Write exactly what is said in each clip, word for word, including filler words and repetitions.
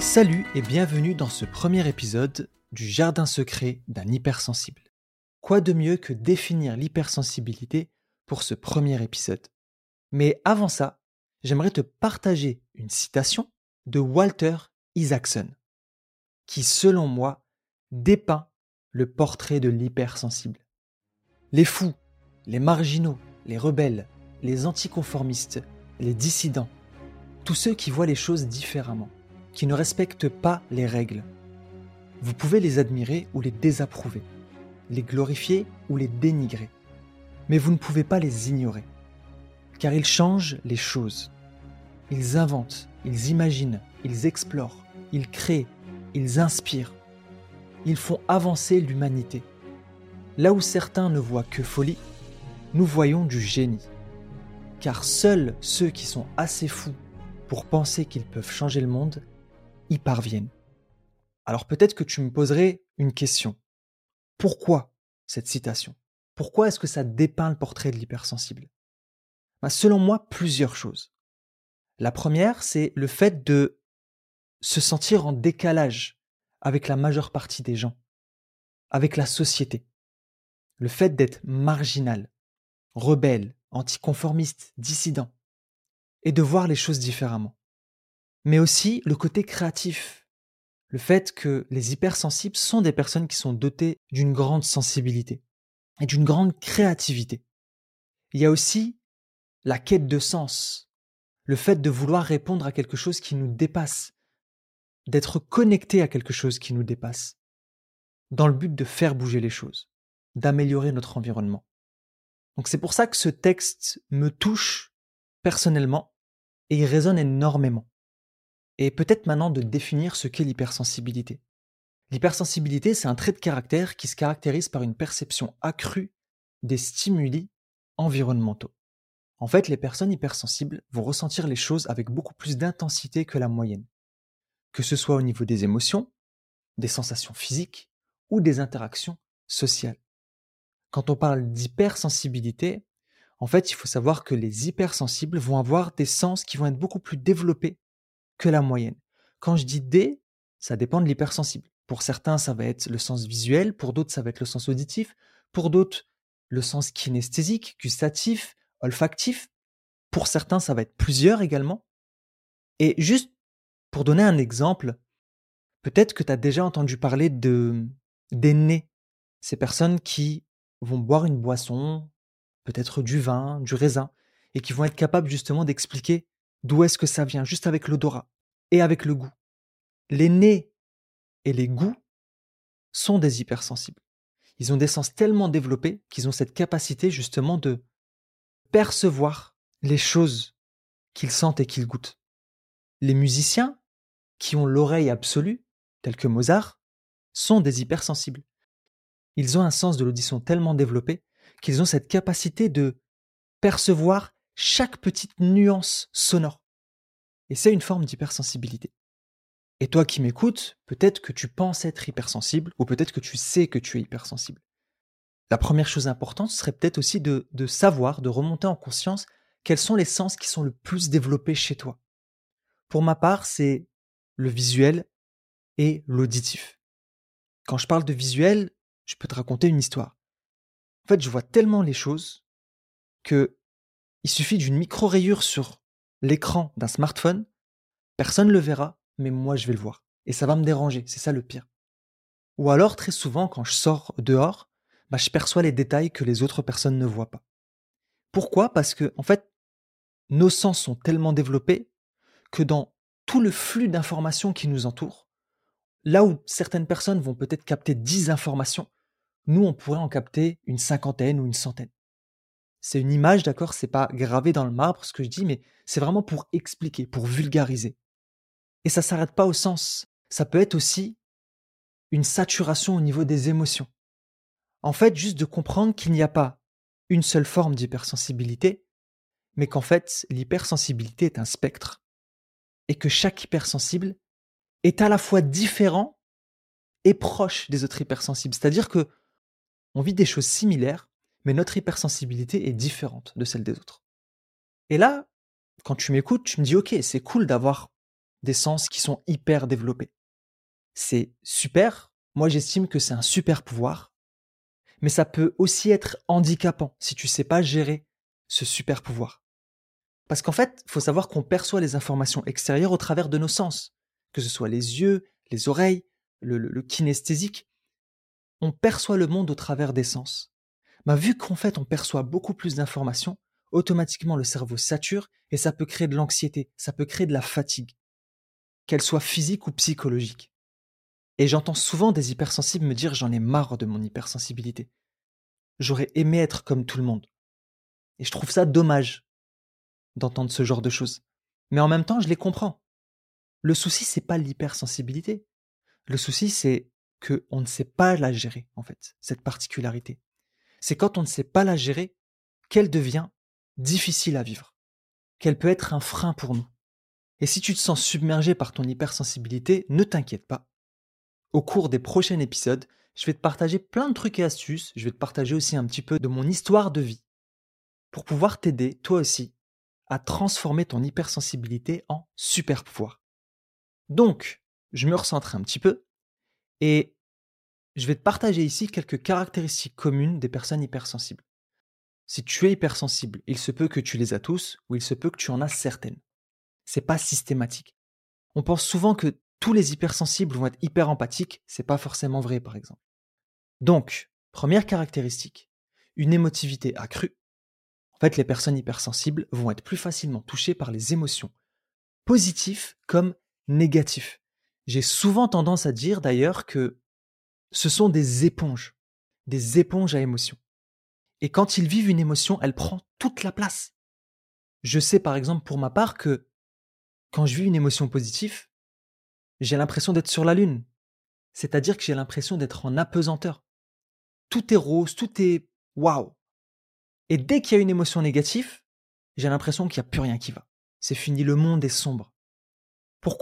Salut et bienvenue dans ce premier épisode du Jardin secret d'un hypersensible. Quoi de mieux que définir l'hypersensibilité pour ce premier épisode? Mais avant ça, j'aimerais te partager une citation de Walter Isaacson, qui selon moi dépeint le portrait de l'hypersensible. Les fous, les marginaux, les rebelles, les anticonformistes, les dissidents, tous ceux qui voient les choses différemment, qui ne respectent pas les règles. Vous pouvez les admirer ou les désapprouver, les glorifier ou les dénigrer, mais vous ne pouvez pas les ignorer, car ils changent les choses. Ils inventent, ils imaginent, ils explorent, ils créent, ils inspirent. Ils font avancer l'humanité. Là où certains ne voient que folie, nous voyons du génie. Car seuls ceux qui sont assez fous pour penser qu'ils peuvent changer le monde y parviennent. Alors peut-être que tu me poserais une question. Pourquoi cette citation? Pourquoi est-ce que ça dépeint le portrait de l'hypersensible? Ben, selon moi, plusieurs choses. La première, c'est le fait de se sentir en décalage avec la majeure partie des gens, avec la société. Le fait d'être marginal, rebelle, anticonformiste, dissident, et de voir les choses différemment. Mais aussi le côté créatif, le fait que les hypersensibles sont des personnes qui sont dotées d'une grande sensibilité et d'une grande créativité. Il y a aussi la quête de sens, le fait de vouloir répondre à quelque chose qui nous dépasse, d'être connecté à quelque chose qui nous dépasse, dans le but de faire bouger les choses, d'améliorer notre environnement. Donc c'est pour ça que ce texte me touche personnellement et il résonne énormément. Et peut-être maintenant de définir ce qu'est l'hypersensibilité. L'hypersensibilité, c'est un trait de caractère qui se caractérise par une perception accrue des stimuli environnementaux. En fait, les personnes hypersensibles vont ressentir les choses avec beaucoup plus d'intensité que la moyenne, que ce soit au niveau des émotions, des sensations physiques ou des interactions sociales. Quand on parle d'hypersensibilité, en fait, il faut savoir que les hypersensibles vont avoir des sens qui vont être beaucoup plus développés que la moyenne. Quand je dis D, ça dépend de l'hypersensible. Pour certains, ça va être le sens visuel, pour d'autres, ça va être le sens auditif, pour d'autres, le sens kinesthésique, gustatif, olfactif. Pour certains, ça va être plusieurs également. Et juste pour donner un exemple, peut-être que tu as déjà entendu parler de, des nez. Ces personnes qui vont boire une boisson, peut-être du vin, du raisin, et qui vont être capables justement d'expliquer d'où est-ce que ça vient, juste avec l'odorat et avec le goût. Les nez et les goûts sont des hypersensibles. Ils ont des sens tellement développés qu'ils ont cette capacité justement de percevoir les choses qu'ils sentent et qu'ils goûtent. Les musiciens, qui ont l'oreille absolue, tels que Mozart, sont des hypersensibles. Ils ont un sens de l'audition tellement développé qu'ils ont cette capacité de percevoir chaque petite nuance sonore. Et c'est une forme d'hypersensibilité. Et toi qui m'écoutes, peut-être que tu penses être hypersensible, ou peut-être que tu sais que tu es hypersensible. La première chose importante serait peut-être aussi de, de savoir, de remonter en conscience quels sont les sens qui sont le plus développés chez toi. Pour ma part, c'est le visuel et l'auditif. Quand je parle de visuel, je peux te raconter une histoire. En fait, je vois tellement les choses que il suffit d'une micro-rayure sur l'écran d'un smartphone, personne ne le verra, mais moi je vais le voir. Et ça va me déranger, c'est ça le pire. Ou alors, très souvent, quand je sors dehors, bah, je perçois les détails que les autres personnes ne voient pas. Pourquoi? Parce que, en fait, nos sens sont tellement développés que dans tout le flux d'informations qui nous entoure, là où certaines personnes vont peut-être capter dix informations, nous, on pourrait en capter une cinquantaine ou une centaine. C'est une image, d'accord? C'est pas gravé dans le marbre ce que je dis, mais c'est vraiment pour expliquer, pour vulgariser. Et ça s'arrête pas au sens. Ça peut être aussi une saturation au niveau des émotions. En fait, juste de comprendre qu'il n'y a pas une seule forme d'hypersensibilité, mais qu'en fait, l'hypersensibilité est un spectre. Et que chaque hypersensible est à la fois différent et proche des autres hypersensibles. C'est-à-dire que on vit des choses similaires, mais notre hypersensibilité est différente de celle des autres. Et là, quand tu m'écoutes, tu me dis « Ok, c'est cool d'avoir des sens qui sont hyper développés. C'est super, moi j'estime que c'est un super pouvoir, mais ça peut aussi être handicapant si tu sais pas gérer ce super pouvoir. Parce qu'en fait, il faut savoir qu'on perçoit les informations extérieures au travers de nos sens, que ce soit les yeux, les oreilles, le, le, le kinesthésique. On perçoit le monde au travers des sens. Bah, vu qu'en fait on perçoit beaucoup plus d'informations, automatiquement le cerveau sature et ça peut créer de l'anxiété, ça peut créer de la fatigue, qu'elle soit physique ou psychologique. Et j'entends souvent des hypersensibles me dire j'en ai marre de mon hypersensibilité. J'aurais aimé être comme tout le monde. Et je trouve ça dommage d'entendre ce genre de choses. Mais en même temps, je les comprends. Le souci, c'est pas l'hypersensibilité. Le souci, c'est que on ne sait pas la gérer, en fait, cette particularité. C'est quand on ne sait pas la gérer qu'elle devient difficile à vivre, qu'elle peut être un frein pour nous. Et si tu te sens submergé par ton hypersensibilité, ne t'inquiète pas. Au cours des prochains épisodes, je vais te partager plein de trucs et astuces, je vais te partager aussi un petit peu de mon histoire de vie pour pouvoir t'aider, toi aussi, à transformer ton hypersensibilité en super pouvoir. Donc, je me recentre un petit peu et je vais te partager ici quelques caractéristiques communes des personnes hypersensibles. Si tu es hypersensible, il se peut que tu les as tous ou il se peut que tu en as certaines. C'est pas systématique. On pense souvent que tous les hypersensibles vont être hyper empathiques, c'est pas forcément vrai par exemple. Donc, première caractéristique, une émotivité accrue. En fait, les personnes hypersensibles vont être plus facilement touchées par les émotions, positives comme négatives. J'ai souvent tendance à dire d'ailleurs que ce sont des éponges, des éponges à émotions. Et quand ils vivent une émotion, elle prend toute la place. Je sais par exemple pour ma part que quand je vis une émotion positive, j'ai l'impression d'être sur la lune. C'est-à-dire que j'ai l'impression d'être en apesanteur. Tout est rose, tout est waouh. Et dès qu'il y a une émotion négative, j'ai l'impression qu'il n'y a plus rien qui va. C'est fini, le monde est sombre. Pourquoi ?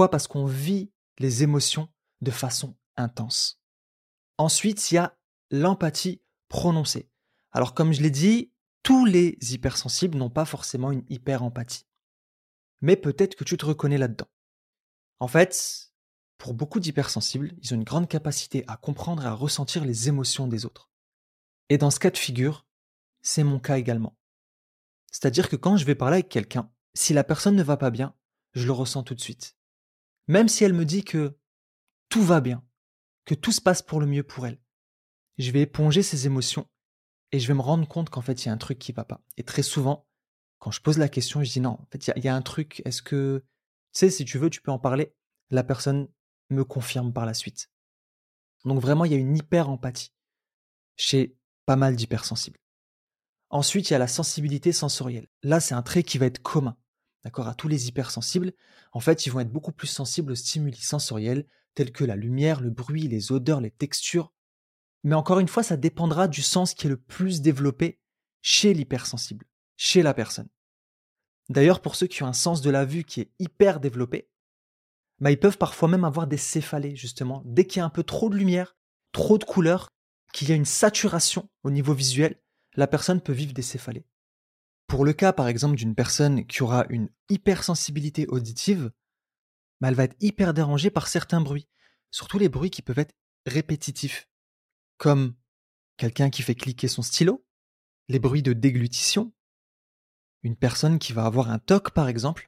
Parce qu'on vit les émotions de façon intense. Ensuite, il y a l'empathie prononcée. Alors comme je l'ai dit, tous les hypersensibles n'ont pas forcément une hyper-empathie. Mais peut-être que tu te reconnais là-dedans. En fait, pour beaucoup d'hypersensibles, ils ont une grande capacité à comprendre et à ressentir les émotions des autres. Et dans ce cas de figure, c'est mon cas également. C'est-à-dire que quand je vais parler avec quelqu'un, si la personne ne va pas bien, je le ressens tout de suite. Même si elle me dit que tout va bien, que tout se passe pour le mieux pour elle, je vais éponger ses émotions et je vais me rendre compte qu'en fait, il y a un truc qui va pas. Et très souvent, quand je pose la question, je dis non, en fait, il y a, il y a un truc, est-ce que, tu sais, si tu veux, tu peux en parler. La personne me confirme par la suite. Donc vraiment, il y a une hyper-empathie chez pas mal d'hypersensibles. Ensuite, il y a la sensibilité sensorielle. Là, c'est un trait qui va être commun, d'accord, à tous les hypersensibles. En fait, ils vont être beaucoup plus sensibles aux stimuli sensoriels tels que la lumière, le bruit, les odeurs, les textures. Mais encore une fois, ça dépendra du sens qui est le plus développé chez l'hypersensible, chez la personne. D'ailleurs, pour ceux qui ont un sens de la vue qui est hyper développé, bah, ils peuvent parfois même avoir des céphalées, justement. Dès qu'il y a un peu trop de lumière, trop de couleurs, qu'il y a une saturation au niveau visuel, la personne peut vivre des céphalées. Pour le cas, par exemple, d'une personne qui aura une hypersensibilité auditive, bah, elle va être hyper dérangée par certains bruits, surtout les bruits qui peuvent être répétitifs, comme quelqu'un qui fait cliquer son stylo, les bruits de déglutition, une personne qui va avoir un T O C par exemple,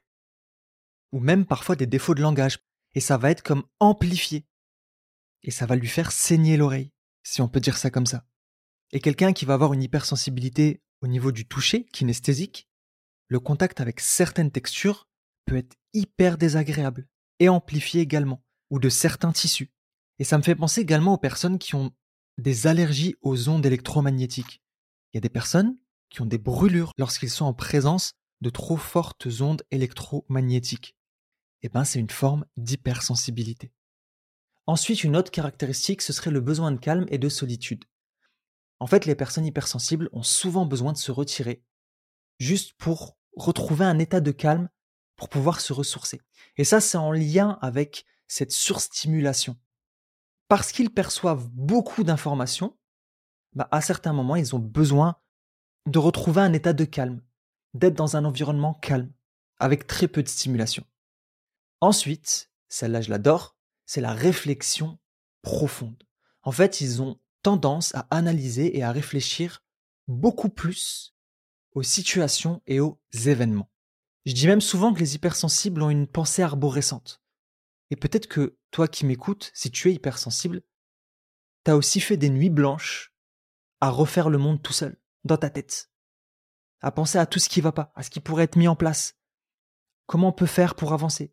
ou même parfois des défauts de langage, et ça va être comme amplifié, et ça va lui faire saigner l'oreille, si on peut dire ça comme ça. Et quelqu'un qui va avoir une hypersensibilité au niveau du toucher, kinesthésique, le contact avec certaines textures peut être hyper désagréable, et amplifié également, ou de certains tissus. Et ça me fait penser également aux personnes qui ont des allergies aux ondes électromagnétiques. Il y a des personnes qui ont des brûlures lorsqu'ils sont en présence de trop fortes ondes électromagnétiques. Eh ben, c'est une forme d'hypersensibilité. Ensuite, une autre caractéristique, ce serait le besoin de calme et de solitude. En fait, les personnes hypersensibles ont souvent besoin de se retirer, juste pour retrouver un état de calme, pour pouvoir se ressourcer. Et ça, c'est en lien avec cette surstimulation. Parce qu'ils perçoivent beaucoup d'informations, bah, à certains moments, ils ont besoin de retrouver un état de calme, d'être dans un environnement calme, avec très peu de stimulation. Ensuite, celle-là je l'adore, c'est la réflexion profonde. En fait, ils ont tendance à analyser et à réfléchir beaucoup plus aux situations et aux événements. Je dis même souvent que les hypersensibles ont une pensée arborescente. Et peut-être que toi qui m'écoutes, si tu es hypersensible, t'as aussi fait des nuits blanches à refaire le monde tout seul, dans ta tête, à penser à tout ce qui va pas, à ce qui pourrait être mis en place, comment on peut faire pour avancer,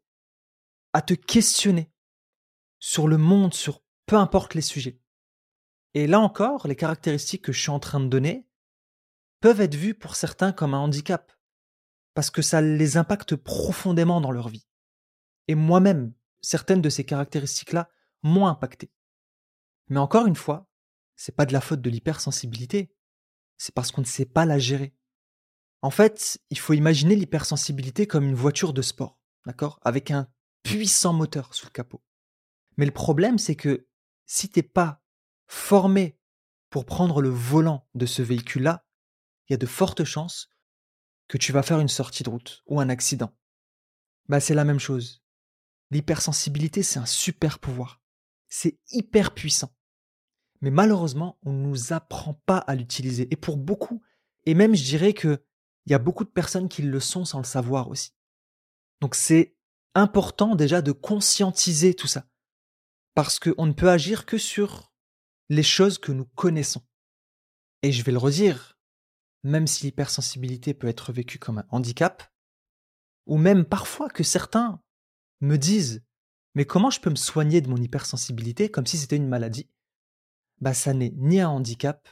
à te questionner sur le monde, sur peu importe les sujets. Et là encore, les caractéristiques que je suis en train de donner peuvent être vues pour certains comme un handicap, parce que ça les impacte profondément dans leur vie. Et moi-même, certaines de ces caractéristiques-là m'ont impacté. Mais encore une fois, c'est pas de la faute de l'hypersensibilité, c'est parce qu'on ne sait pas la gérer. En fait, il faut imaginer l'hypersensibilité comme une voiture de sport, d'accord? Avec un puissant moteur sous le capot. Mais le problème, c'est que si t'es pas formé pour prendre le volant de ce véhicule-là, il y a de fortes chances que tu vas faire une sortie de route ou un accident. Bah, c'est la même chose. L'hypersensibilité, c'est un super pouvoir. C'est hyper puissant. Mais malheureusement, on ne nous apprend pas à l'utiliser. Et pour beaucoup, et même je dirais que il y a beaucoup de personnes qui le sont sans le savoir aussi. Donc c'est important déjà de conscientiser tout ça. Parce qu'on ne peut agir que sur les choses que nous connaissons. Et je vais le redire, même si l'hypersensibilité peut être vécue comme un handicap, ou même parfois que certains me disent mais comment je peux me soigner de mon hypersensibilité comme si c'était une maladie? Bah ça n'est ni un handicap,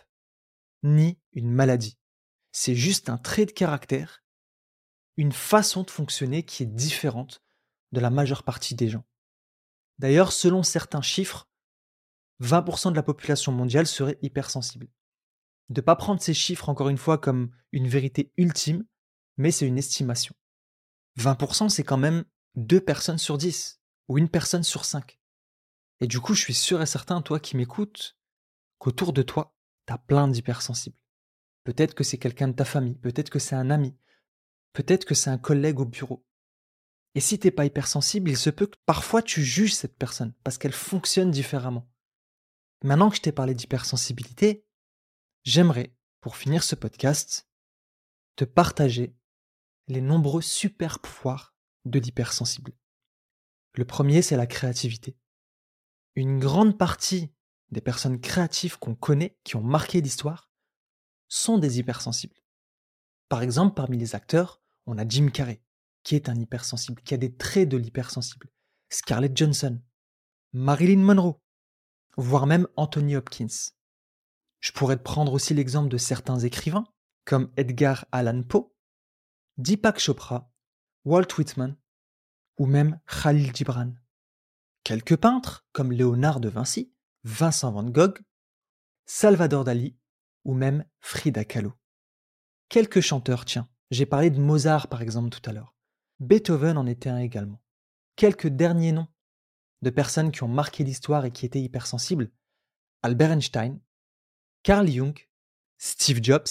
ni une maladie. C'est juste un trait de caractère, une façon de fonctionner qui est différente de la majeure partie des gens. D'ailleurs, selon certains chiffres, vingt pour cent de la population mondiale serait hypersensible. De ne pas prendre ces chiffres, encore une fois, comme une vérité ultime, mais c'est une estimation. vingt pour cent, c'est quand même deux personnes sur dix, ou une personne sur cinq. Et du coup, je suis sûr et certain, toi qui m'écoutes, qu'autour de toi, t'as plein d'hypersensibles. Peut-être que c'est quelqu'un de ta famille, peut-être que c'est un ami, peut-être que c'est un collègue au bureau. Et si t'es pas hypersensible, il se peut que parfois tu juges cette personne, parce qu'elle fonctionne différemment. Maintenant que je t'ai parlé d'hypersensibilité, j'aimerais, pour finir ce podcast, te partager les nombreux super pouvoirs de l'hypersensible. Le premier, c'est la créativité. Une grande partie des personnes créatives qu'on connaît, qui ont marqué l'histoire, sont des hypersensibles. Par exemple, parmi les acteurs, on a Jim Carrey, qui est un hypersensible, qui a des traits de l'hypersensible. Scarlett Johansson, Marilyn Monroe, voire même Anthony Hopkins. Je pourrais te prendre aussi l'exemple de certains écrivains, comme Edgar Allan Poe, Deepak Chopra, Walt Whitman, ou même Khalil Gibran. Quelques peintres, comme Léonard de Vinci, Vincent van Gogh, Salvador Dali, ou même Frida Kahlo. Quelques chanteurs, tiens, j'ai parlé de Mozart par exemple tout à l'heure. Beethoven en était un également. Quelques derniers noms de personnes qui ont marqué l'histoire et qui étaient hypersensibles. Albert Einstein, Carl Jung, Steve Jobs,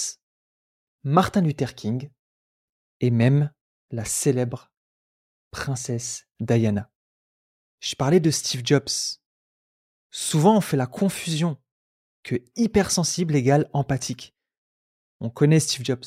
Martin Luther King et même la célèbre princesse Diana. Je parlais de Steve Jobs. Souvent on fait la confusion que hypersensible égale empathique. On connaît Steve Jobs.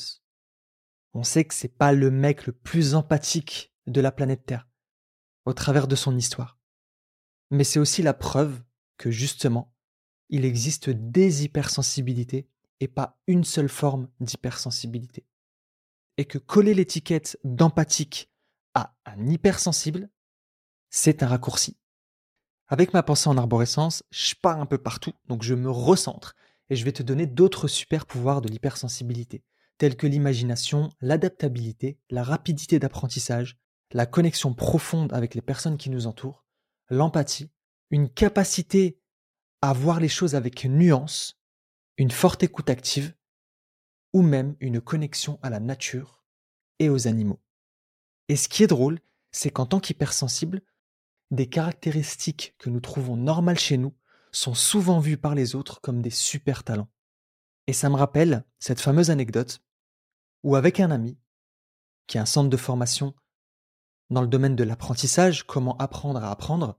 On sait que c'est pas le mec le plus empathique de la planète Terre, au travers de son histoire. Mais c'est aussi la preuve que justement, il existe des hypersensibilités et pas une seule forme d'hypersensibilité. Et que coller l'étiquette d'empathique à un hypersensible, c'est un raccourci. Avec ma pensée en arborescence, je pars un peu partout, donc je me recentre et je vais te donner d'autres super pouvoirs de l'hypersensibilité, tels que l'imagination, l'adaptabilité, la rapidité d'apprentissage, la connexion profonde avec les personnes qui nous entourent, l'empathie, une capacité à voir les choses avec nuance, une forte écoute active, ou même une connexion à la nature et aux animaux. Et ce qui est drôle, c'est qu'en tant qu'hypersensible, des caractéristiques que nous trouvons normales chez nous sont souvent vues par les autres comme des super talents. Et ça me rappelle cette fameuse anecdote où avec un ami, qui est un centre de formation dans le domaine de l'apprentissage, comment apprendre à apprendre.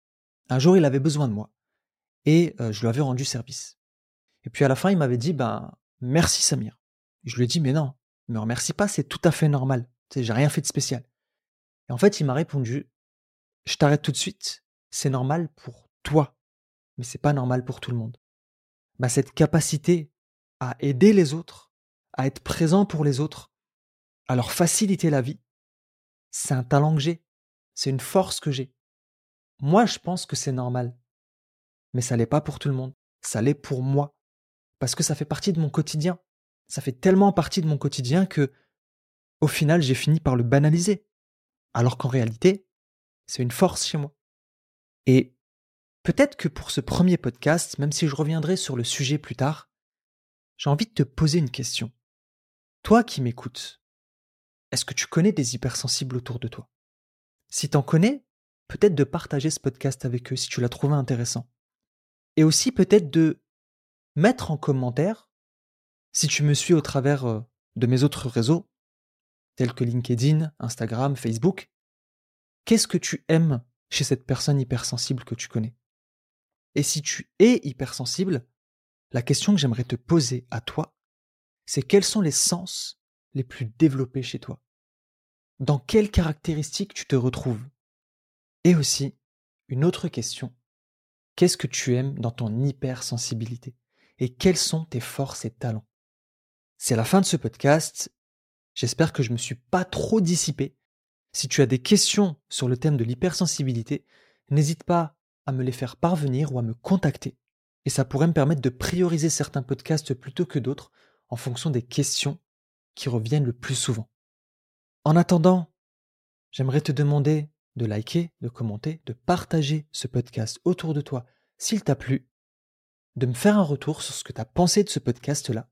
Un jour, il avait besoin de moi et euh, je lui avais rendu service. Et puis à la fin, il m'avait dit, ben, merci Samir. Et je lui ai dit, mais non, me remercie pas, c'est tout à fait normal. Tu sais, j'ai rien fait de spécial. Et en fait, il m'a répondu, je t'arrête tout de suite, c'est normal pour toi, mais c'est pas normal pour tout le monde. Bah, cette capacité à aider les autres, à être présent pour les autres, à leur faciliter la vie, c'est un talent que j'ai, c'est une force que j'ai. Moi, je pense que c'est normal, mais ça l'est pas pour tout le monde. Ça l'est pour moi, parce que ça fait partie de mon quotidien. Ça fait tellement partie de mon quotidien que, au final, j'ai fini par le banaliser. Alors qu'en réalité, c'est une force chez moi. Et peut-être que pour ce premier podcast, même si je reviendrai sur le sujet plus tard, j'ai envie de te poser une question. Toi qui m'écoutes, est-ce que tu connais des hypersensibles autour de toi? Si t'en connais, peut-être de partager ce podcast avec eux si tu l'as trouvé intéressant. Et aussi peut-être de mettre en commentaire, si tu me suis au travers euh, de mes autres réseaux, tels que LinkedIn, Instagram, Facebook, qu'est-ce que tu aimes chez cette personne hypersensible que tu connais? Et si tu es hypersensible, la question que j'aimerais te poser à toi, c'est quels sont les sens les plus développés chez toi? Dans quelles caractéristiques tu te retrouves? Et aussi, une autre question, qu'est-ce que tu aimes dans ton hypersensibilité? Et quelles sont tes forces et talents? C'est la fin de ce podcast. J'espère que je ne me suis pas trop dissipé. Si tu as des questions sur le thème de l'hypersensibilité, n'hésite pas à me les faire parvenir ou à me contacter. Et ça pourrait me permettre de prioriser certains podcasts plutôt que d'autres en fonction des questions qui reviennent le plus souvent. En attendant, j'aimerais te demander de liker, de commenter, de partager ce podcast autour de toi s'il t'a plu, de me faire un retour sur ce que tu as pensé de ce podcast-là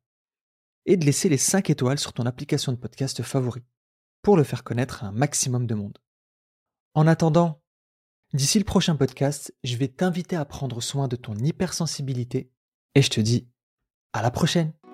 et de laisser les cinq étoiles sur ton application de podcast favori pour le faire connaître à un maximum de monde. En attendant, d'ici le prochain podcast, je vais t'inviter à prendre soin de ton hypersensibilité et je te dis à la prochaine.